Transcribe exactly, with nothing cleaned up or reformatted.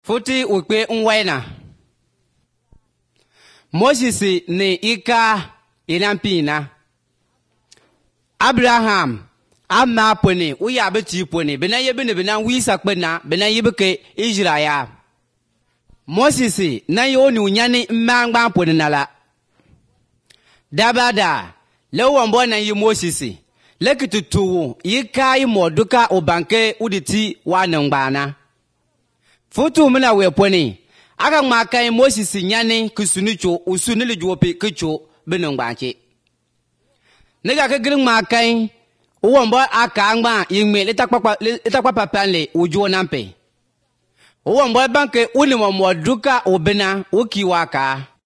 Futi ukpe nwaina. Moses ni ika inampina. Abraham amma pone uya beti pone bena yebene bena wisa kpena bena yebeke Israel. Moses na yoni unyani mmangba pone nala. Dabada lewo mbo na yi Moses lekitutu yika imoduka obanke uditi wa nangbana. Futu mna we pone aka makai Moses nyane kusunicho usunili juope kicho benangbanche. Nega ke gring makai uwo mbo aka angba yingme letakpapa letakpapa panle ujo nampe. Uwo mbo banke uni mo duka obena ukiwaka.